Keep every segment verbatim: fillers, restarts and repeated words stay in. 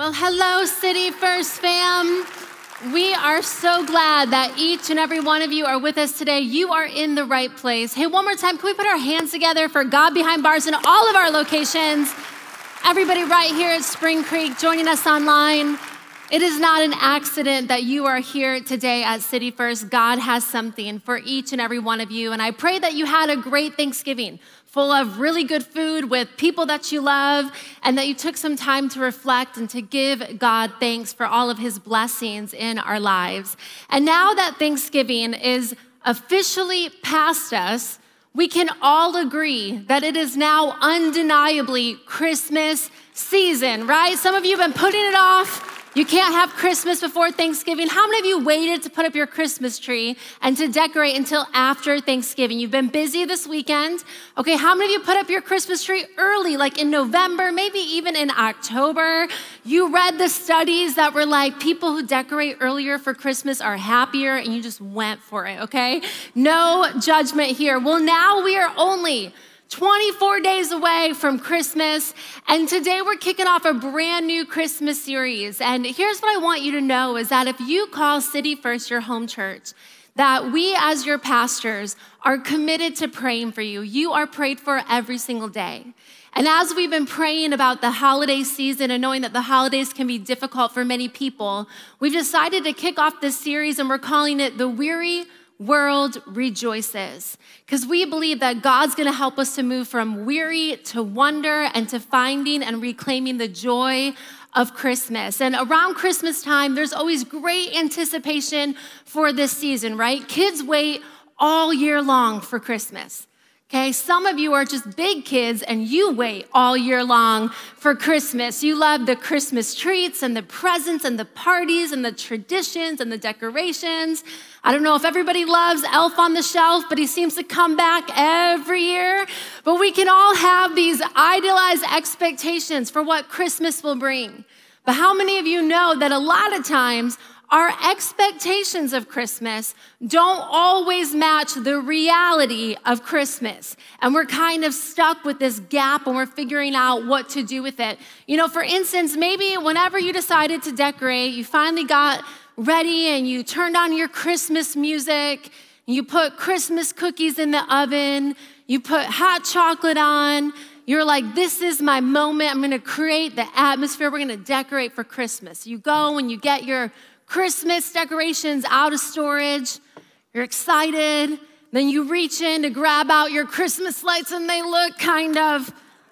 Well, hello, City First fam. We are so glad that each and every one of you are with us today. You are in the right place. Hey, one more time, can we put our hands together for God Behind Bars in all of our locations? Everybody right here at Spring Creek joining us online. It is not an accident that you are here today at City First. God has something for each and every one of you. And I pray that you had a great Thanksgiving full of really good food with people that you love, and that you took some time to reflect and to give God thanks for all of his blessings in our lives. And now that Thanksgiving is officially past us, we can all agree that it is now undeniably Christmas season, right? Some of you have been putting it off. You can't have Christmas before Thanksgiving. How many of you waited to put up your Christmas tree and to decorate until after Thanksgiving? You've been busy this weekend. Okay, how many of you put up your Christmas tree early, like in November, maybe even in October? You read the studies that were like people who decorate earlier for Christmas are happier, and you just went for it, okay? No judgment here. Well, now we are only twenty-four days away from Christmas, and today we're kicking off a brand new Christmas series. And here's what I want you to know is that if you call City First your home church, that we as your pastors are committed to praying for you. You are prayed for every single day. And as we've been praying about the holiday season and knowing that the holidays can be difficult for many people, we've decided to kick off this series, and we're calling it The Weary World Rejoices, because we believe that God's going to help us to move from weary to wonder and to finding and reclaiming the joy of Christmas. And around Christmas time, there's always great anticipation for this season, right? Kids wait all year long for Christmas. Okay, some of you are just big kids and you wait all year long for Christmas. You love the Christmas treats and the presents and the parties and the traditions and the decorations. I don't know if everybody loves Elf on the Shelf, but he seems to come back every year. But we can all have these idealized expectations for what Christmas will bring. But how many of you know that a lot of times our expectations of Christmas don't always match the reality of Christmas? And we're kind of stuck with this gap and we're figuring out what to do with it. You know, for instance, maybe whenever you decided to decorate, you finally got ready and you turned on your Christmas music, you put Christmas cookies in the oven, you put hot chocolate on. You're like, this is my moment. I'm gonna create the atmosphere. We're gonna decorate for Christmas. You go and you get your Christmas decorations out of storage. You're excited. Then you reach in to grab out your Christmas lights and they look kind of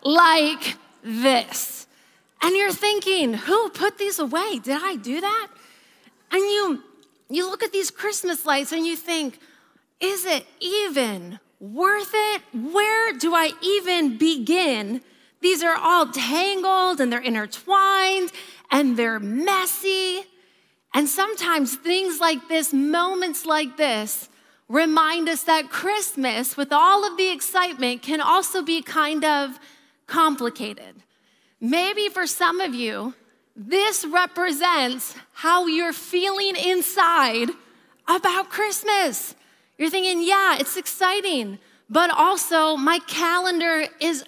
like this. And you're thinking, who put these away? Did I do that? And you, you look at these Christmas lights and you think, is it even worth it? Where do I even begin? These are all tangled and they're intertwined and they're messy. And sometimes things like this, moments like this, remind us that Christmas, with all of the excitement, can also be kind of complicated. Maybe for some of you, this represents how you're feeling inside about Christmas. You're thinking, yeah, it's exciting, but also my calendar is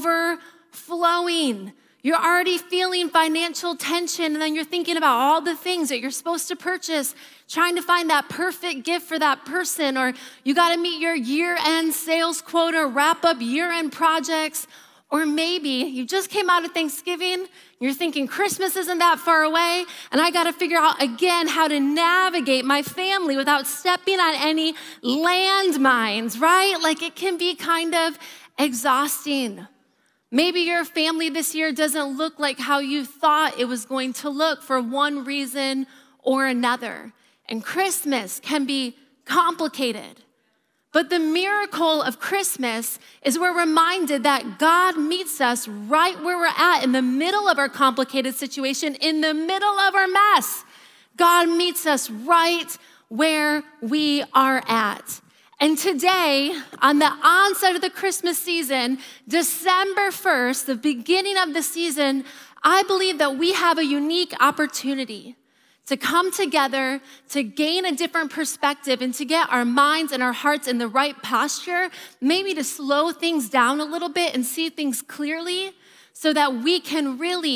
overflowing. You're already feeling financial tension, and then you're thinking about all the things that you're supposed to purchase, trying to find that perfect gift for that person, or you gotta meet your year-end sales quota, wrap up year-end projects, or maybe you just came out of Thanksgiving, you're thinking Christmas isn't that far away, and I gotta figure out again how to navigate my family without stepping on any landmines, right? Like it can be kind of exhausting. Maybe your family this year doesn't look like how you thought it was going to look for one reason or another. And Christmas can be complicated. But the miracle of Christmas is we're reminded that God meets us right where we're at, in the middle of our complicated situation, in the middle of our mess. God meets us right where we are at. And today, on the onset of the Christmas season, December first, the beginning of the season, I believe that we have a unique opportunity to come together, to gain a different perspective, and to get our minds and our hearts in the right posture, maybe to slow things down a little bit and see things clearly so that we can really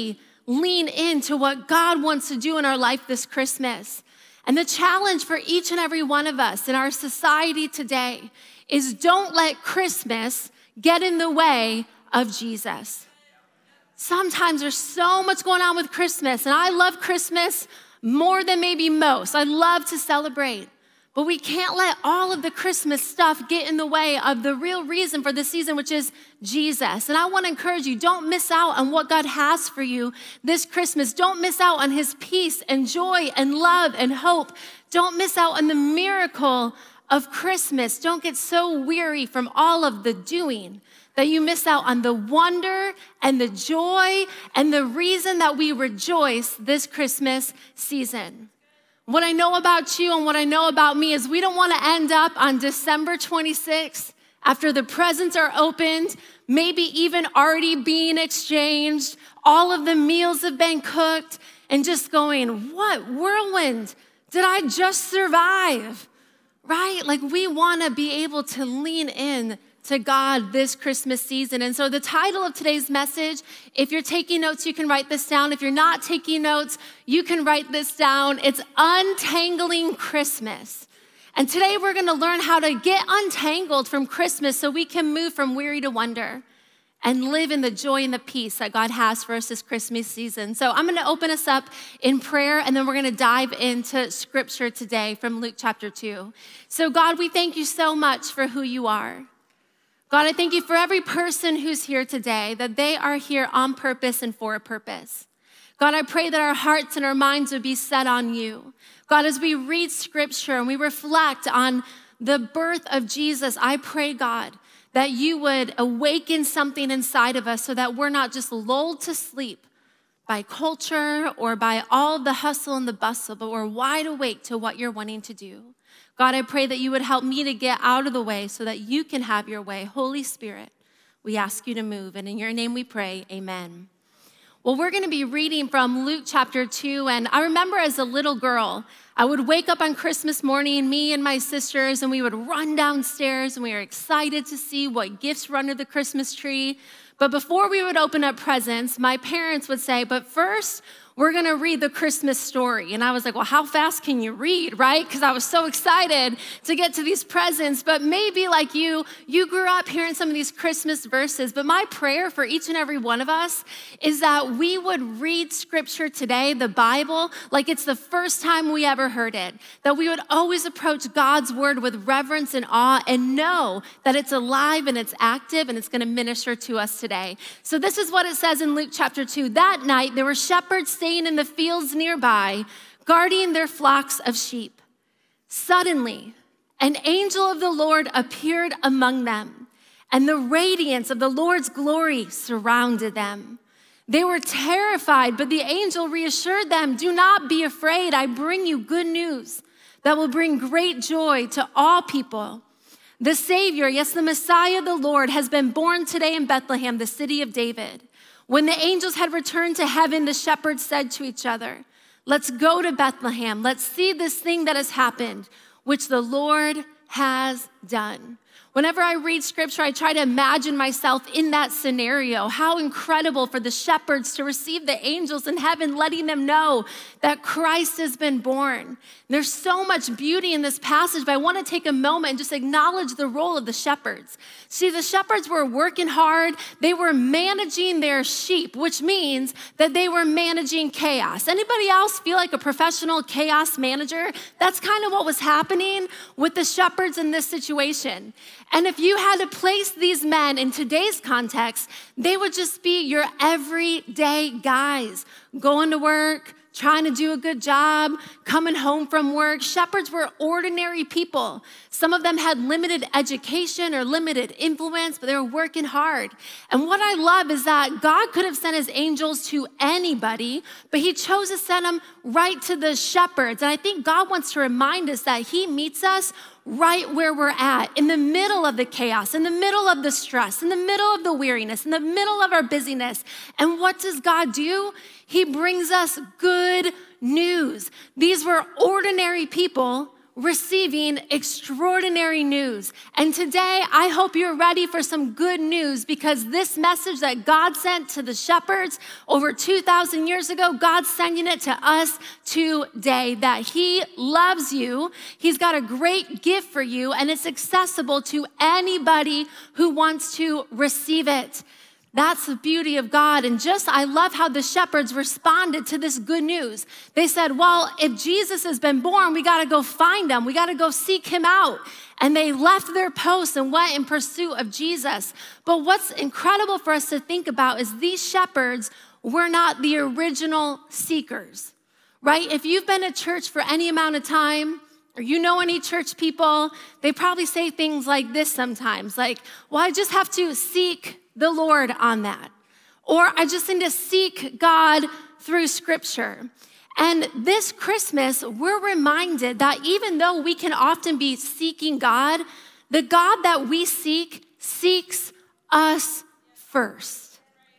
lean into what God wants to do in our life this Christmas. And the challenge for each and every one of us in our society today is don't let Christmas get in the way of Jesus. Sometimes there's so much going on with Christmas, and I love Christmas more than maybe most. I love to celebrate. But we can't let all of the Christmas stuff get in the way of the real reason for the season, which is Jesus. And I want to encourage you, don't miss out on what God has for you this Christmas. Don't miss out on his peace and joy and love and hope. Don't miss out on the miracle of Christmas. Don't get so weary from all of the doing that you miss out on the wonder and the joy and the reason that we rejoice this Christmas season. What I know about you and what I know about me is we don't want to end up on December twenty-sixth after the presents are opened, maybe even already being exchanged, all of the meals have been cooked, and just going, what whirlwind did I just survive? Right? Like we want to be able to lean in to God this Christmas season. And so the title of today's message, if you're taking notes, you can write this down. If you're not taking notes, you can write this down. It's Untangling Christmas. And today we're going to learn how to get untangled from Christmas so we can move from weary to wonder and live in the joy and the peace that God has for us this Christmas season. So I'm going to open us up in prayer, and then we're going to dive into scripture today from Luke chapter two. So God, we thank you so much for who you are. God, I thank you for every person who's here today, that they are here on purpose and for a purpose. God, I pray that our hearts and our minds would be set on you. God, as we read scripture and we reflect on the birth of Jesus, I pray, God, that you would awaken something inside of us so that we're not just lulled to sleep by culture or by all the hustle and the bustle, but we're wide awake to what you're wanting to do. God, I pray that you would help me to get out of the way so that you can have your way. Holy Spirit, we ask you to move, and in your name we pray, amen. Well, we're going to be reading from Luke chapter two, and I remember as a little girl, I would wake up on Christmas morning, me and my sisters, and we would run downstairs, and we were excited to see what gifts were under the Christmas tree. But before we would open up presents, my parents would say, but first, we're going to read the Christmas story. And I was like, well, how fast can you read, right? Because I was so excited to get to these presents. But maybe like you, you grew up hearing some of these Christmas verses. But my prayer for each and every one of us is that we would read scripture today, the Bible, like it's the first time we ever heard it. That we would always approach God's word with reverence and awe and know that it's alive and it's active and it's going to minister to us today. So this is what it says in Luke chapter two. That night, there were shepherds staying in the fields nearby, guarding their flocks of sheep. Suddenly, an angel of the Lord appeared among them, and the radiance of the Lord's glory surrounded them. They were terrified, but the angel reassured them, "Do not be afraid. I bring you good news that will bring great joy to all people. The Savior, yes, the Messiah, the Lord, has been born today in Bethlehem, the city of David." When the angels had returned to heaven, the shepherds said to each other, "Let's go to Bethlehem. Let's see this thing that has happened, which the Lord has done." Whenever I read scripture, I try to imagine myself in that scenario. How incredible for the shepherds to receive the angels in heaven, letting them know that Christ has been born. There's so much beauty in this passage, but I want to take a moment and just acknowledge the role of the shepherds. See, the shepherds were working hard. They were managing their sheep, which means that they were managing chaos. Anybody else feel like a professional chaos manager? That's kind of what was happening with the shepherds in this situation. And if you had to place these men in today's context, they would just be your everyday guys, going to work, trying to do a good job, coming home from work. Shepherds were ordinary people. Some of them had limited education or limited influence, but they were working hard. And what I love is that God could have sent his angels to anybody, but he chose to send them right to the shepherds. And I think God wants to remind us that he meets us right where we're at, in the middle of the chaos, in the middle of the stress, in the middle of the weariness, in the middle of our busyness. And what does God do? He brings us good news. These were ordinary people receiving extraordinary news. And today, I hope you're ready for some good news, because this message that God sent to the shepherds over two thousand years ago, God's sending it to us today, that he loves you. He's got a great gift for you, and it's accessible to anybody who wants to receive it. That's the beauty of God. And just, I love how the shepherds responded to this good news. They said, well, if Jesus has been born, we got to go find him. We got to go seek him out. And they left their posts and went in pursuit of Jesus. But what's incredible for us to think about is these shepherds were not the original seekers, right? If you've been at church for any amount of time, or you know any church people, they probably say things like this sometimes, like, well, I just have to seek the Lord on that. Or I just need to seek God through scripture. And this Christmas, we're reminded that even though we can often be seeking God, the God that we seek seeks us first.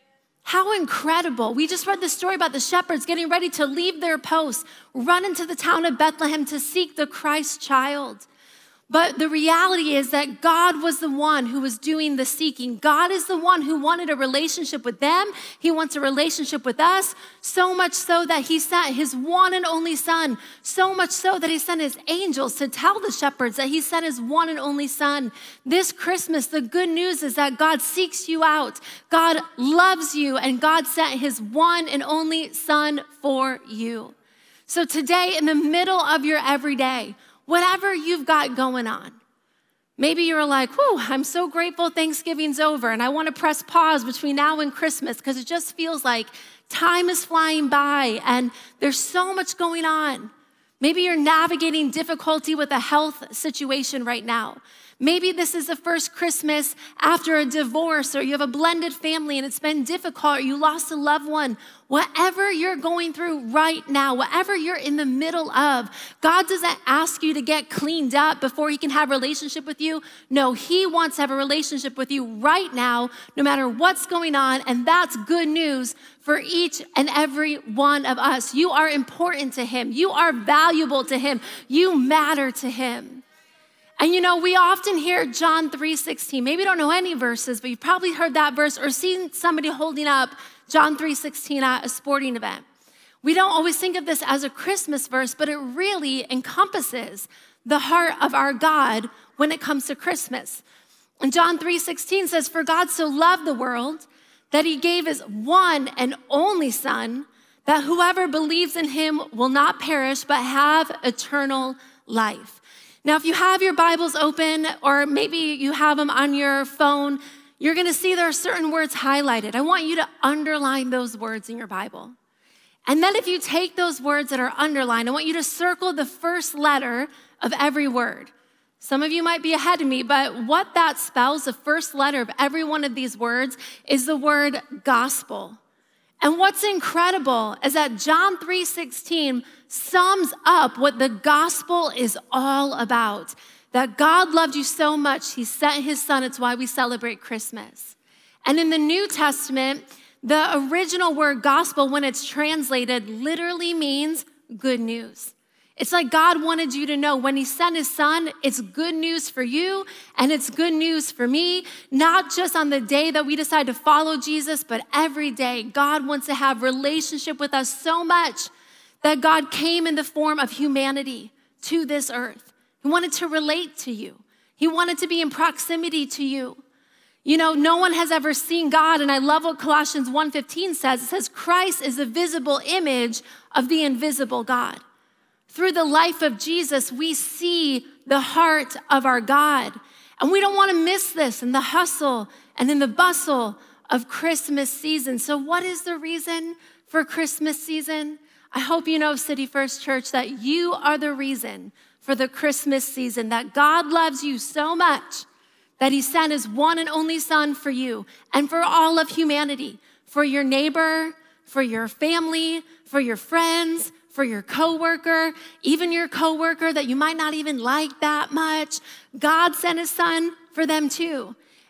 How incredible. We just read the story about the shepherds getting ready to leave their posts, run into the town of Bethlehem to seek the Christ child. But the reality is that God was the one who was doing the seeking. God is the one who wanted a relationship with them. He wants a relationship with us, so much so that he sent his one and only son, so much so that he sent his angels to tell the shepherds that he sent his one and only son. This Christmas, the good news is that God seeks you out. God loves you, and God sent his one and only son for you. So today, in the middle of your everyday, whatever you've got going on, maybe you're like, whew, I'm so grateful Thanksgiving's over, and I want to press pause between now and Christmas because it just feels like time is flying by and there's so much going on. Maybe you're navigating difficulty with a health situation right now. Maybe this is the first Christmas after a divorce, or you have a blended family and it's been difficult, or you lost a loved one. Whatever you're going through right now, whatever you're in the middle of, God doesn't ask you to get cleaned up before he can have a relationship with you. No, he wants to have a relationship with you right now, no matter what's going on. And that's good news for each and every one of us. You are important to him. You are valuable to him. You matter to him. And you know, we often hear John three sixteen. Maybe you don't know any verses, but you've probably heard that verse or seen somebody holding up John three sixteen at a sporting event. We don't always think of this as a Christmas verse, but it really encompasses the heart of our God when it comes to Christmas. And John three sixteen says, "For God so loved the world that he gave his one and only son, that whoever believes in him will not perish, but have eternal life." Now, if you have your Bibles open, or maybe you have them on your phone, you're gonna see there are certain words highlighted. I want you to underline those words in your Bible. And then if you take those words that are underlined, I want you to circle the first letter of every word. Some of you might be ahead of me, but what that spells, the first letter of every one of these words, is the word gospel. And what's incredible is that John three sixteen sums up what the gospel is all about. That God loved you so much, he sent his son. It's why we celebrate Christmas. And in the New Testament, the original word gospel, when it's translated, literally means good news. It's like God wanted you to know when he sent his son, it's good news for you and it's good news for me, not just on the day that we decide to follow Jesus, but every day. God wants to have relationship with us so much that God came in the form of humanity to this earth. He wanted to relate to you. He wanted to be in proximity to you. You know, no one has ever seen God, and I love what Colossians one fifteen says. It says, Christ is the visible image of the invisible God. Through the life of Jesus, we see the heart of our God. And we don't want to miss this in the hustle and in the bustle of Christmas season. So what is the reason for Christmas season? I hope you know, City First Church, that you are the reason for the Christmas season, that God loves you so much that he sent his one and only son for you and for all of humanity, for your neighbor, for your family, for your friends, for your coworker, even your coworker that you might not even like that much. God sent his son for them too.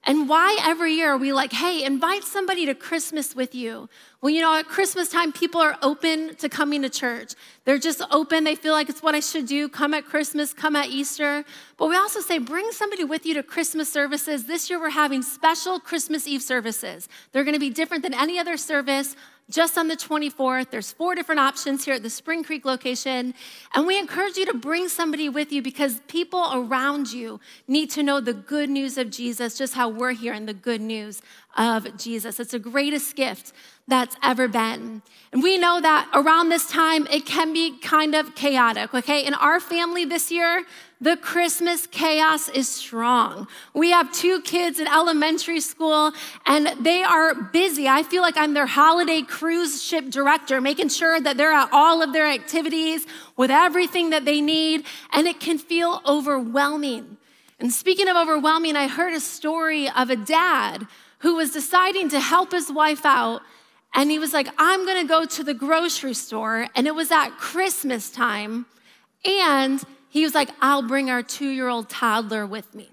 And why every year are we like, hey, invite somebody to Christmas with you? Well, you know, at Christmas time, people are open to coming to church. They're just open. They feel like it's what I should do. Come at Christmas, come at Easter. But we also say, bring somebody with you to Christmas services. This year, we're having special Christmas Eve services. They're going to be different than any other service. Just on the twenty-fourth, there's four different options here at the Spring Creek location. And we encourage you to bring somebody with you because people around you need to know the good news of Jesus, just how we're hearing the good news of Jesus. It's the greatest gift that's ever been. And we know that around this time, it can be kind of chaotic, okay? In our family this year, the Christmas chaos is strong. We have two kids in elementary school, and they are busy. I feel like I'm their holiday cruise ship director, making sure that they're at all of their activities with everything that they need, and it can feel overwhelming. And speaking of overwhelming, I heard a story of a dad who was deciding to help his wife out, and he was like, I'm gonna go to the grocery store, and it was at Christmas time, and he was like, I'll bring our two-year-old toddler with me.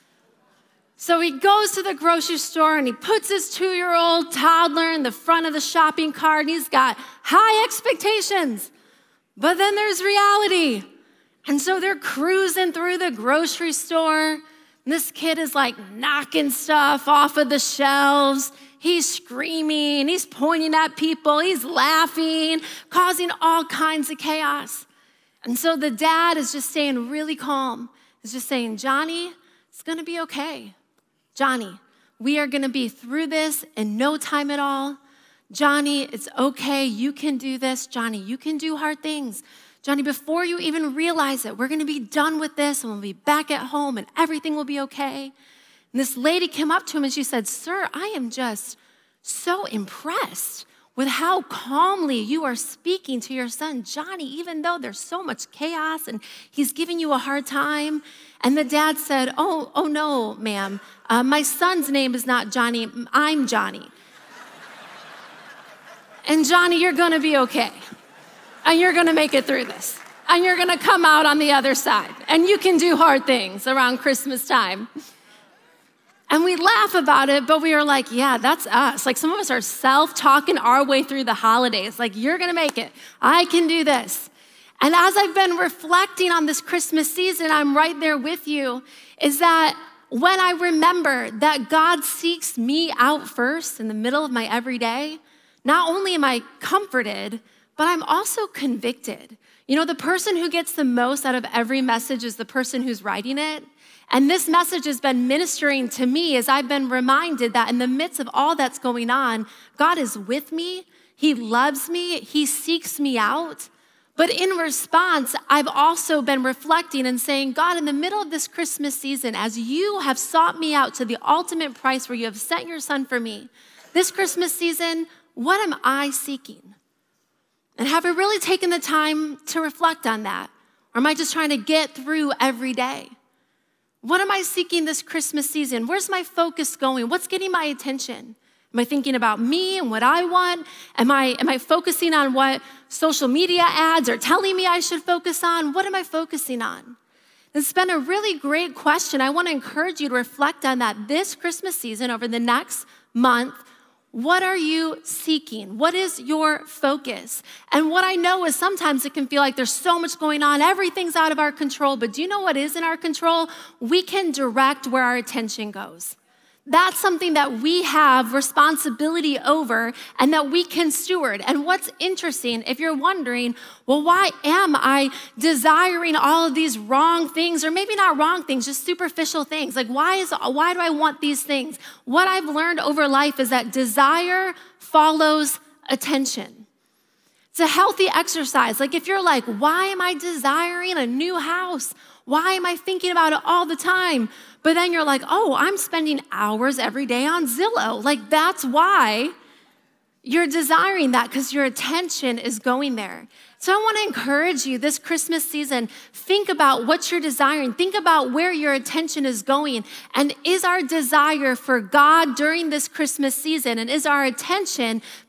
So he goes to the grocery store and he puts his two-year-old toddler in the front of the shopping cart, and he's got high expectations. But then there's reality. And so they're cruising through the grocery store, and this kid is like knocking stuff off of the shelves. He's screaming, he's pointing at people, he's laughing, causing all kinds of chaos. And so the dad is just staying really calm. He's just saying, Johnny, it's gonna be okay. Johnny, we are gonna be through this in no time at all. Johnny, it's okay, you can do this. Johnny, you can do hard things. Johnny, before you even realize it, we're gonna be done with this and we'll be back at home and everything will be okay. And this lady came up to him and she said, sir, I am just so impressed with how calmly you are speaking to your son, Johnny, even though there's so much chaos and he's giving you a hard time. And the dad said, oh, oh no, ma'am, uh, my son's name is not Johnny, I'm Johnny. And Johnny, you're gonna be okay. And you're gonna make it through this. And you're gonna come out on the other side. And you can do hard things around Christmas time. And we laugh about it, but we are like, yeah, that's us. Like some of us are self-talking our way through the holidays. Like, you're gonna make it. I can do this. And as I've been reflecting on this Christmas season, I'm right there with you, is that when I remember that God seeks me out first in the middle of my everyday, not only am I comforted, but I'm also convicted. You know, the person who gets the most out of every message is the person who's writing it. And this message has been ministering to me as I've been reminded that in the midst of all that's going on, God is with me, He loves me, He seeks me out. But in response, I've also been reflecting and saying, God, in the middle of this Christmas season, as you have sought me out to the ultimate price where you have sent your son for me, this Christmas season, what am I seeking? And have I really taken the time to reflect on that? Or am I just trying to get through every day? What am I seeking this Christmas season? Where's my focus going? What's getting my attention? Am I thinking about me and what I want? Am I, am I focusing on what social media ads are telling me I should focus on? What am I focusing on? It's been a really great question. I want to encourage you to reflect on that this Christmas season over the next month. What are you seeking? What is your focus? And what I know is sometimes it can feel like there's so much going on, everything's out of our control, but do you know what is in our control? We can direct where our attention goes. That's something that we have responsibility over and that we can steward. And what's interesting, if you're wondering, well, why am I desiring all of these wrong things, or maybe not wrong things, just superficial things? Like, why is why do I want these things? What I've learned over life is that desire follows attention. It's a healthy exercise. Like if you're like, why am I desiring a new house? Why am I thinking about it all the time? But then you're like, oh, I'm spending hours every day on Zillow. Like that's why you're desiring that, because your attention is going there. So I want to encourage you this Christmas season, think about what you're desiring. Think about where your attention is going. And is our desire for God during this Christmas season, and is our attention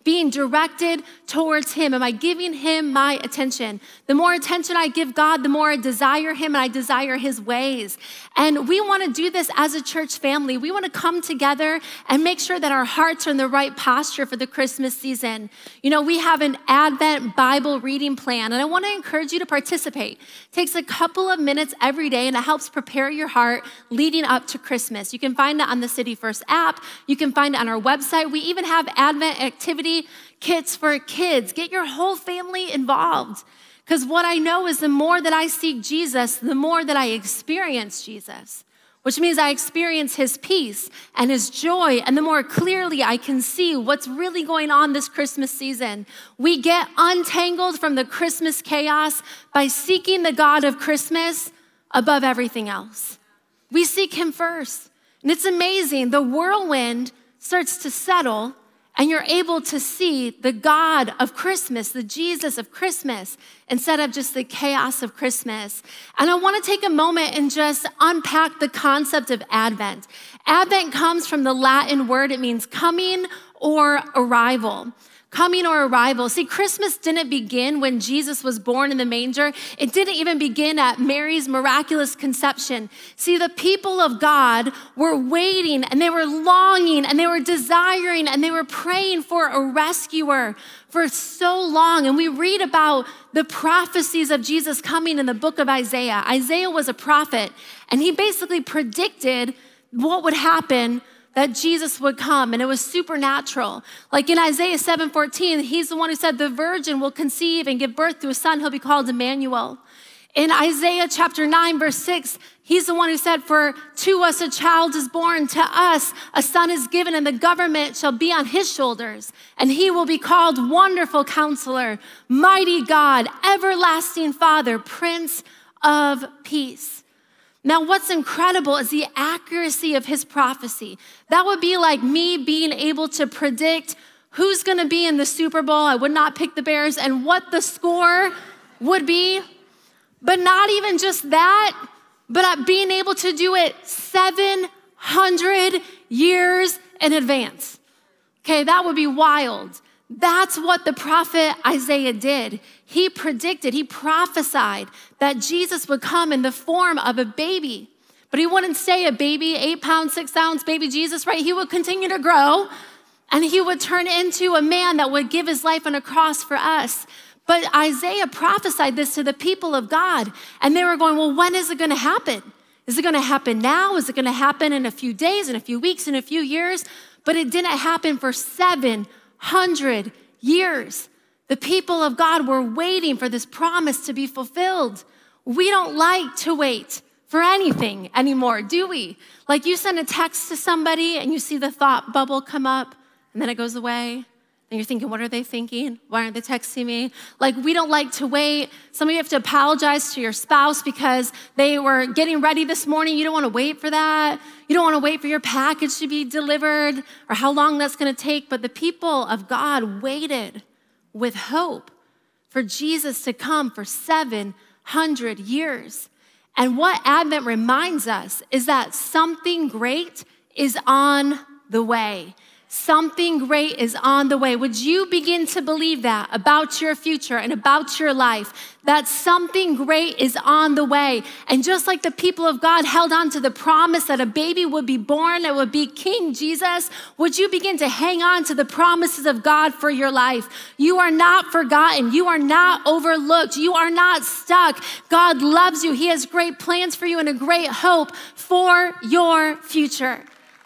being directed towards him? Am I giving him my attention? The more attention I give God, the more I desire him and I desire his ways. And we want to do this as a church family. We want to come together and make sure that our hearts are in the right posture for the Christmas season. You know, we have an Advent Bible reading plan, and I want to encourage you to participate. It takes a couple of minutes every day, and it helps prepare your heart leading up to Christmas. You can find it on the City First app. You can find it on our website. We even have Advent activity kits for kids. Get your whole family involved. Because what I know is the more that I seek Jesus, the more that I experience Jesus, which means I experience his peace and his joy, and the more clearly I can see what's really going on this Christmas season. We get untangled from the Christmas chaos by seeking the God of Christmas above everything else. We seek him first. And it's amazing. The whirlwind starts to settle, and you're able to see the God of Christmas, the Jesus of Christmas, instead of just the chaos of Christmas. And I want to take a moment and just unpack the concept of Advent. Advent comes from the Latin word. It means coming or arrival. Coming or arrival. See, Christmas didn't begin when Jesus was born in the manger. It didn't even begin at Mary's miraculous conception. See, the people of God were waiting, and they were longing, and they were desiring, and they were praying for a rescuer for so long. And we read about the prophecies of Jesus coming in the book of Isaiah. Isaiah was a prophet, and he basically predicted what would happen, that Jesus would come, and it was supernatural. Like in Isaiah seven fourteen, he's the one who said, the virgin will conceive and give birth to a son, he'll be called Emmanuel. In Isaiah chapter nine, verse six, he's the one who said, for to us a child is born, to us a son is given, and the government shall be on his shoulders, and he will be called Wonderful Counselor, Mighty God, Everlasting Father, Prince of Peace. Now, what's incredible is the accuracy of his prophecy. That would be like me being able to predict who's going to be in the Super Bowl. I would not pick the Bears, and what the score would be. But not even just that, but being able to do it seven hundred years in advance. Okay, that would be wild. That's what the prophet Isaiah did. He predicted, he prophesied that Jesus would come in the form of a baby. But he wouldn't say a baby, eight pounds, six ounce baby Jesus, right? He would continue to grow, and he would turn into a man that would give his life on a cross for us. But Isaiah prophesied this to the people of God, and they were going, well, when is it going to happen? Is it going to happen now? Is it going to happen in a few days, in a few weeks, in a few years? But it didn't happen for seven hundred years. The people of God were waiting for this promise to be fulfilled. We don't like to wait for anything anymore, do we? Like you send a text to somebody and you see the thought bubble come up and then it goes away. And you're thinking, what are they thinking? Why aren't they texting me? Like, we don't like to wait. Some of you have to apologize to your spouse because they were getting ready this morning. You don't want to wait for that. You don't want to wait for your package to be delivered or how long that's going to take. But the people of God waited with hope for Jesus to come for seven hundred years. And what Advent reminds us is that something great is on the way. Something great is on the way. Would you begin to believe that about your future and about your life, that something great is on the way? And just like the people of God held on to the promise that a baby would be born, it would be King Jesus, would you begin to hang on to the promises of God for your life? You are not forgotten. You are not overlooked. You are not stuck. God loves you. He has great plans for you and a great hope for your future.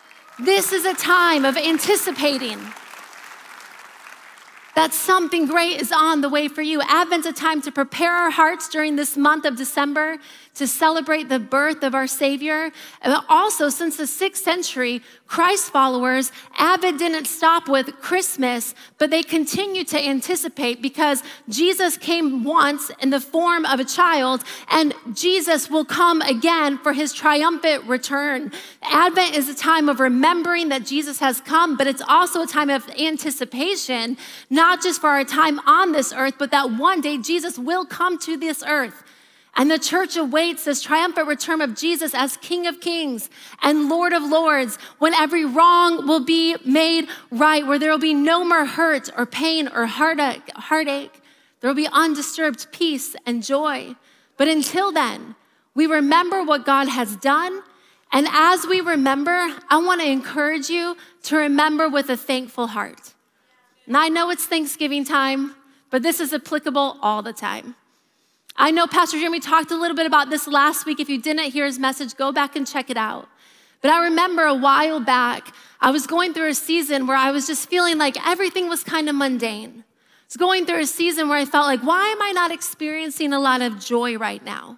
This is a time of anticipating that something great is on the way for you. Advent's a time to prepare our hearts during this month of December to celebrate the birth of our Savior. And also, since the sixth century, Christ followers, Advent didn't stop with Christmas, but they continue to anticipate because Jesus came once in the form of a child, and Jesus will come again for his triumphant return. Advent is a time of remembering that Jesus has come, but it's also a time of anticipation, not just for our time on this earth, but that one day Jesus will come to this earth. And the church awaits this triumphant return of Jesus as King of Kings and Lord of Lords, when every wrong will be made right, where there will be no more hurt or pain or heartache. There will be undisturbed peace and joy. But until then, we remember what God has done. And as we remember, I want to encourage you to remember with a thankful heart. And I know it's Thanksgiving time, but this is applicable all the time. I know Pastor Jeremy talked a little bit about this last week. If you didn't hear his message, go back and check it out. But I remember a while back, I was going through a season where I was just feeling like everything was kind of mundane. I was going through a season where I felt like, why am I not experiencing a lot of joy right now?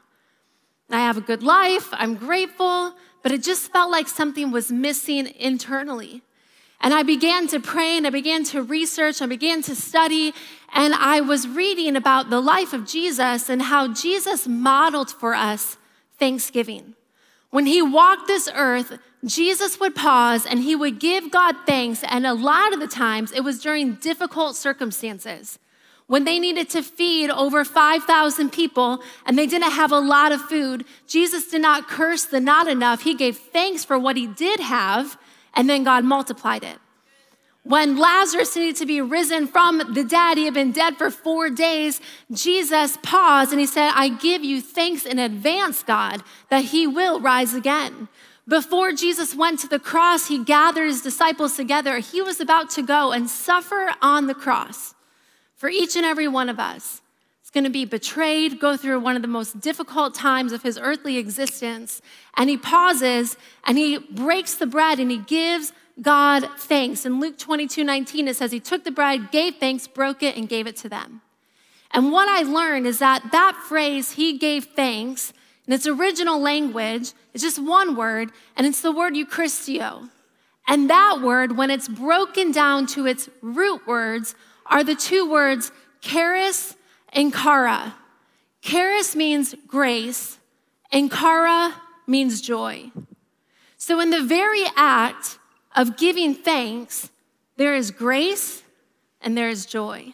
I have a good life, I'm grateful, but it just felt like something was missing internally. And I began to pray and I began to research, I began to study, and I was reading about the life of Jesus and how Jesus modeled for us thanksgiving. When he walked this earth, Jesus would pause and he would give God thanks, and a lot of the times it was during difficult circumstances. When they needed to feed over five thousand people and they didn't have a lot of food, Jesus did not curse the not enough. He gave thanks for what he did have, and then God multiplied it. When Lazarus needed to be risen from the dead, he had been dead for four days, Jesus paused and he said, I give you thanks in advance, God, that he will rise again. Before Jesus went to the cross, he gathered his disciples together. He was about to go and suffer on the cross for each and every one of us. He's going to be betrayed, go through one of the most difficult times of his earthly existence. And he pauses and he breaks the bread and he gives God thanks. In Luke twenty-two nineteen, it says he took the bread, gave thanks, broke it, and gave it to them. And what I learned is that that phrase, he gave thanks, in its original language, is just one word, and it's the word Eucharistio. And that word, when it's broken down to its root words, are the two words charis and chara. Charis means grace, and chara means joy. So in the very act of giving thanks, there is grace and there is joy.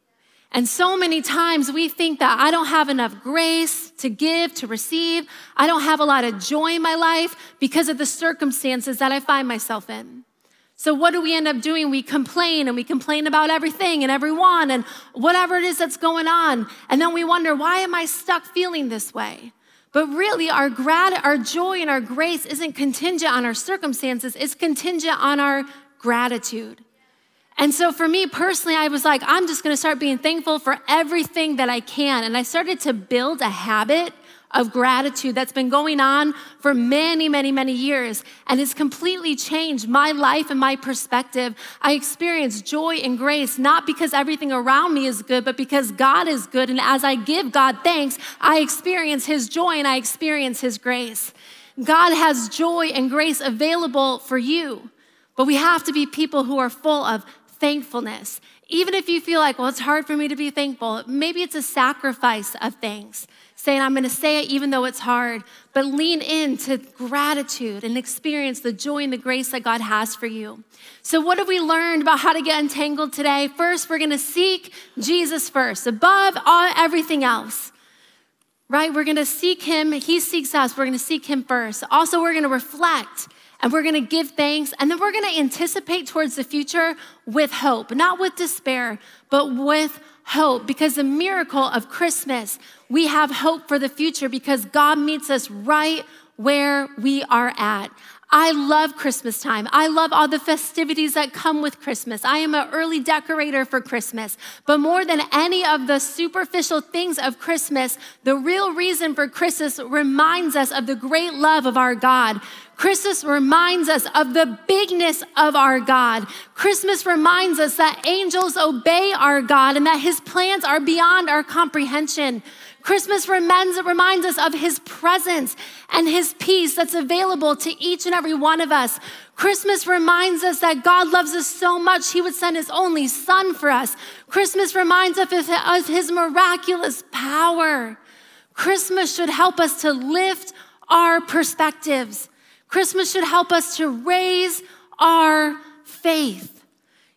And so many times we think that I don't have enough grace to give, to receive. I don't have a lot of joy in my life because of the circumstances that I find myself in. So what do we end up doing? We complain and we complain about everything and everyone and whatever it is that's going on. And then we wonder, why am I stuck feeling this way? But really, our grat- our joy and our grace isn't contingent on our circumstances. It's contingent on our gratitude. And so for me personally, I was like, I'm just going to start being thankful for everything that I can. And I started to build a habit of gratitude that's been going on for many, many, many years. And it's completely changed my life and my perspective. I experience joy and grace, not because everything around me is good, but because God is good. And as I give God thanks, I experience his joy and I experience his grace. God has joy and grace available for you, but we have to be people who are full of thankfulness. Even if you feel like, well, it's hard for me to be thankful, maybe it's a sacrifice of thanks. Saying, I'm going to say it even though it's hard, but lean into gratitude and experience the joy and the grace that God has for you. So what have we learned about how to get untangled today? First, we're going to seek Jesus first, above all, everything else, right? We're going to seek him. He seeks us. We're going to seek him first. Also, we're going to reflect and we're going to give thanks. And then we're going to anticipate towards the future with hope, not with despair, but with hope, because the miracle of Christmas, we have hope for the future because God meets us right where we are at. I love Christmas time. I love all the festivities that come with Christmas. I am an early decorator for Christmas. But more than any of the superficial things of Christmas, the real reason for Christmas reminds us of the great love of our God. Christmas reminds us of the bigness of our God. Christmas reminds us that angels obey our God and that his plans are beyond our comprehension. Christmas reminds, reminds us of his presence and his peace that's available to each and every one of us. Christmas reminds us that God loves us so much, he would send his only son for us. Christmas reminds us of his miraculous power. Christmas should help us to lift our perspectives. Christmas should help us to raise our faith.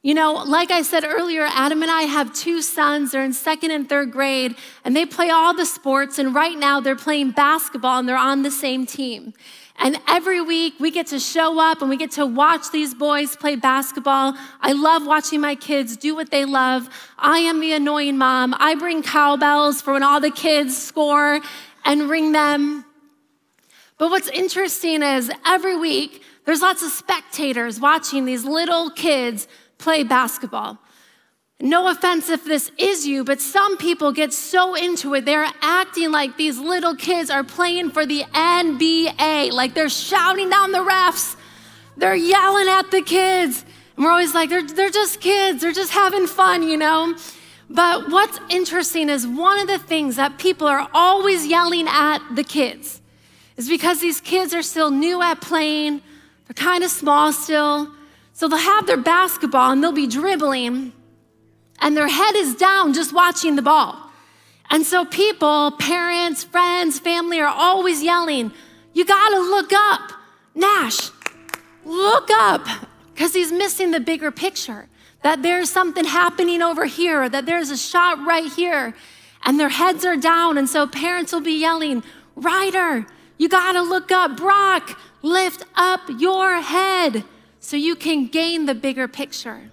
You know, like I said earlier, Adam and I have two sons. They're in second and third grade, and they play all the sports. And right now they're playing basketball, and they're on the same team. And every week we get to show up and we get to watch these boys play basketball. I love watching my kids do what they love. I am the annoying mom. I bring cowbells for when all the kids score and ring them. But what's interesting is every week there's lots of spectators watching these little kids play basketball. No offense if this is you, but some people get so into it, they're acting like these little kids are playing for the N B A, like they're shouting down the refs, they're yelling at the kids. And we're always like, they're, they're just kids, they're just having fun, you know? But what's interesting is one of the things that people are always yelling at the kids is because these kids are still new at playing, they're kind of small still, so they'll have their basketball and they'll be dribbling, and their head is down just watching the ball. And so people, parents, friends, family are always yelling, you gotta look up. Nash, look up. Because he's missing the bigger picture, that there's something happening over here, that there's a shot right here, and their heads are down. And so parents will be yelling, Ryder, you gotta look up. Brock, lift up your head so you can gain the bigger picture.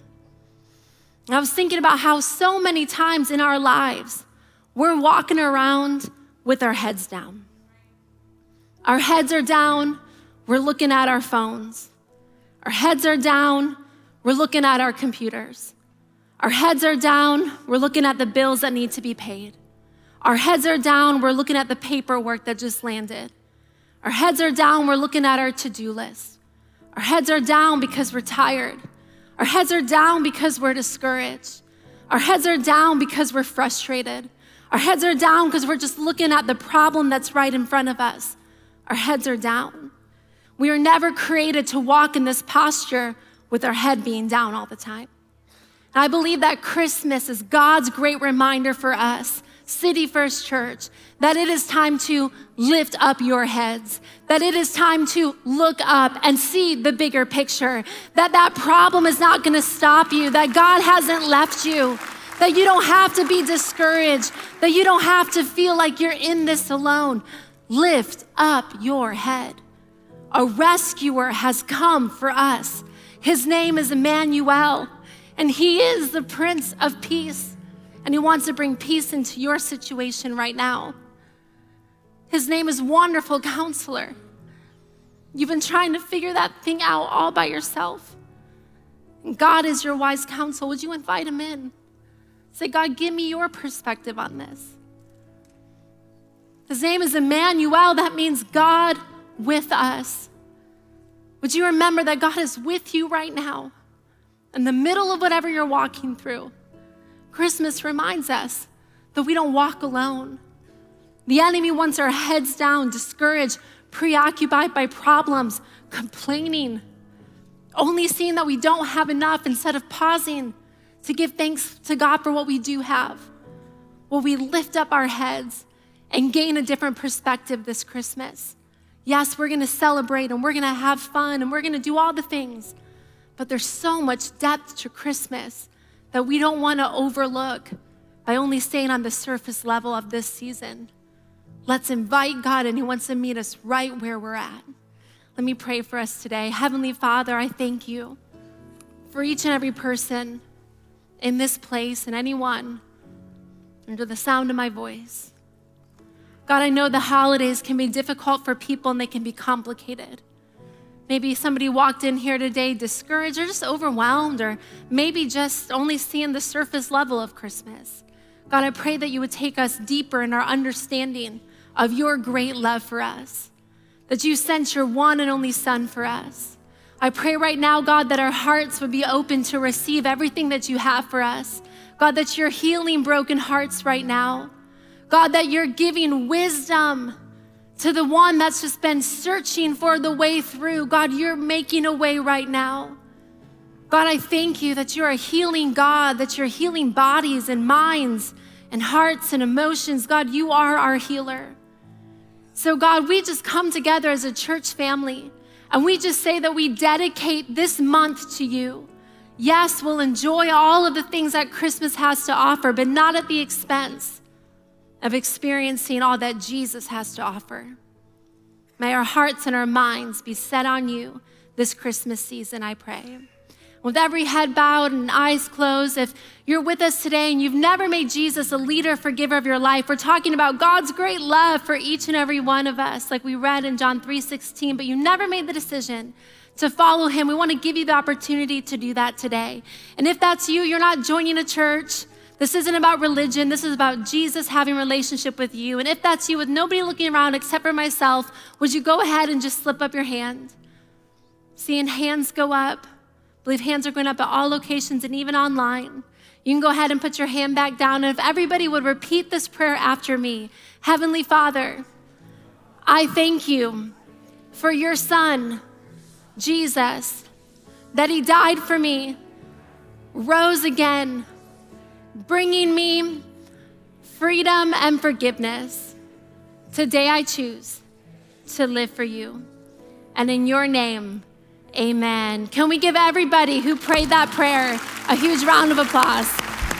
I was thinking about how so many times in our lives, we're walking around with our heads down. Our heads are down, we're looking at our phones. Our heads are down, we're looking at our computers. Our heads are down, we're looking at the bills that need to be paid. Our heads are down, we're looking at the paperwork that just landed. Our heads are down, we're looking at our to-do list. Our heads are down because we're tired. Our heads are down because we're discouraged. Our heads are down because we're frustrated. Our heads are down because we're just looking at the problem that's right in front of us. Our heads are down. We are never created to walk in this posture with our head being down all the time. And I believe that Christmas is God's great reminder for us, City First Church, that it is time to lift up your heads, that it is time to look up and see the bigger picture, that that problem is not gonna stop you, that God hasn't left you, that you don't have to be discouraged, that you don't have to feel like you're in this alone. Lift up your head. A rescuer has come for us. His name is Emmanuel, and he is the Prince of Peace. And he wants to bring peace into your situation right now. His name is Wonderful Counselor. You've been trying to figure that thing out all by yourself. And God is your wise counsel. Would you invite him in? Say, God, give me your perspective on this. His name is Emmanuel. That means God with us. Would you remember that God is with you right now in the middle of whatever you're walking through? Christmas reminds us that we don't walk alone. The enemy wants our heads down, discouraged, preoccupied by problems, complaining, only seeing that we don't have enough instead of pausing to give thanks to God for what we do have. Will we lift up our heads and gain a different perspective this Christmas? Yes, we're gonna celebrate and we're gonna have fun and we're gonna do all the things, but there's so much depth to Christmas that we don't wanna overlook by only staying on the surface level of this season. Let's invite God, and he wants to meet us right where we're at. Let me pray for us today. Heavenly Father, I thank you for each and every person in this place and anyone under the sound of my voice. God, I know the holidays can be difficult for people and they can be complicated. Maybe somebody walked in here today discouraged or just overwhelmed, or maybe just only seeing the surface level of Christmas. God, I pray that you would take us deeper in our understanding of your great love for us, that you sent your one and only Son for us. I pray right now, God, that our hearts would be open to receive everything that you have for us. God, that you're healing broken hearts right now. God, that you're giving wisdom to the one that's just been searching for the way through. God, you're making a way right now. God, I thank you that you're a healing God, that you're healing bodies and minds and hearts and emotions. God, you are our healer. So God, we just come together as a church family and we just say that we dedicate this month to you. Yes, we'll enjoy all of the things that Christmas has to offer, but not at the expense of experiencing all that Jesus has to offer. May our hearts and our minds be set on you this Christmas season, I pray. With every head bowed and eyes closed, if you're with us today and you've never made Jesus a leader, forgiver of your life, we're talking about God's great love for each and every one of us, like we read in John three sixteen, but you never made the decision to follow him. We want to give you the opportunity to do that today. And if that's you, you're not joining a church. This isn't about religion. This is about Jesus having a relationship with you. And if that's you, with nobody looking around except for myself, would you go ahead and just slip up your hand? Seeing hands go up. I believe hands are going up at all locations and even online. You can go ahead and put your hand back down. And if everybody would repeat this prayer after me. Heavenly Father, I thank you for your Son, Jesus, that he died for me, rose again, bringing me freedom and forgiveness. Today I choose to live for you. And in your name, amen. Can we give everybody who prayed that prayer a huge round of applause?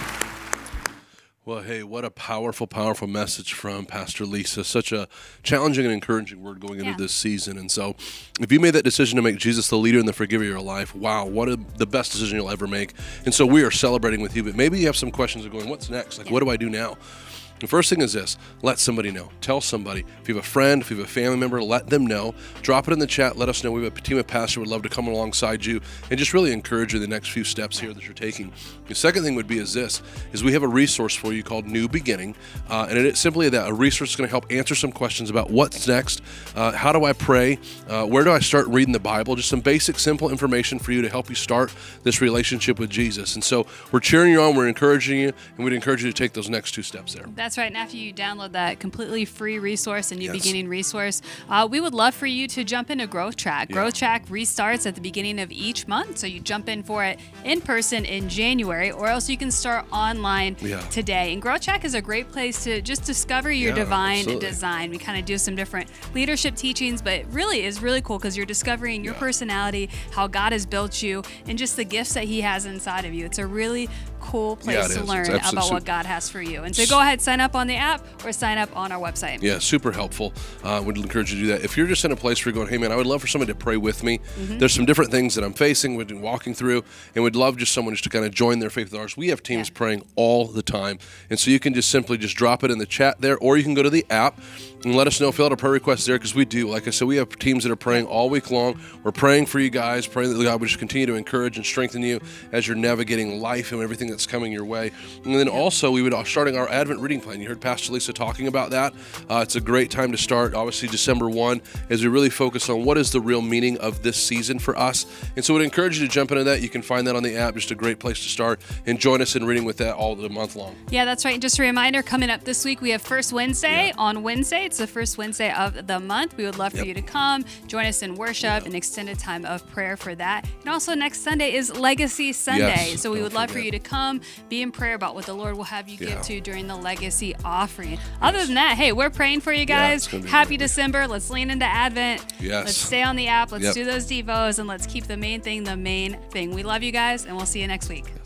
Well, hey, what a powerful, powerful message from Pastor Lisa. Such a challenging and encouraging word going into yeah. this season. And so if you made that decision to make Jesus the leader and the forgiver of your life, wow, what a, the best decision you'll ever make. And so we are celebrating with you. But maybe you have some questions of going, what's next? Like, yeah. what do I do now? The first thing is this, let somebody know. Tell somebody. If you have a friend, if you have a family member, let them know. Drop it in the chat. Let us know. We have a team of pastors who would love to come alongside you and just really encourage you in the next few steps here that you're taking. The second thing would be is this, is we have a resource for you called New Beginning. Uh, and it's simply that, a resource is going to help answer some questions about what's next, uh, how do I pray, uh, where do I start reading the Bible, just some basic, simple information for you to help you start this relationship with Jesus. And so we're cheering you on, we're encouraging you, and we'd encourage you to take those next two steps there. That's right. And after you download that completely free resource, a New Yes. Beginning resource, uh, we would love for you to jump into Growth Track. Yeah. Growth Track restarts at the beginning of each month, so you jump in for it in person in January, or else you can start online Yeah. today. And Growth Track is a great place to just discover your Yeah, divine absolutely. design. We kind of do some different leadership teachings, but it really is really cool because you're discovering your Yeah. personality, how God has built you, and just the gifts that he has inside of you. It's a really cool place Yeah, it to is. learn It's absolutely about what super- God has for you. And so go ahead, sign up on the app or sign up on our website. Yeah, super helpful. Uh, would encourage you to do that. If you're just in a place where you're going, hey man, I would love for somebody to pray with me. Mm-hmm. There's some different things that I'm facing, we've been walking through, and we'd love just someone just to kind of join their faith with ours. We have teams Yeah. praying all the time. And so you can just simply just drop it in the chat there, or you can go to the app and let us know, fill out a prayer request there, because we do. Like I said, we have teams that are praying all week long. We're praying for you guys, praying that God would just continue to encourage and strengthen you as you're navigating life and everything that's coming your way. And then also, we would uh, starting our Advent reading plan. You heard Pastor Lisa talking about that. Uh, it's a great time to start, obviously December first, as we really focus on what is the real meaning of this season for us. And so we'd encourage you to jump into that. You can find that on the app, just a great place to start, and join us in reading with that all the month long. Yeah, that's right. And just a reminder, coming up this week, we have First Wednesday. Yeah. On Wednesday, it's the first Wednesday of the month. We would love for Yep. you to come, join us in worship, Yeah. an extended time of prayer for that. And also next Sunday is Legacy Sunday. Yes, So we don't would love for forget. you to come, be in prayer about what the Lord will have you Yeah. give to during the Legacy offering. Other than that, hey, we're praying for you guys. it's gonna be Happy great. December. Let's lean into Advent. Yes. Let's stay on the app. Let's Yep. do those devos, and let's keep the main thing the main thing. We love you guys, and we'll see you next week.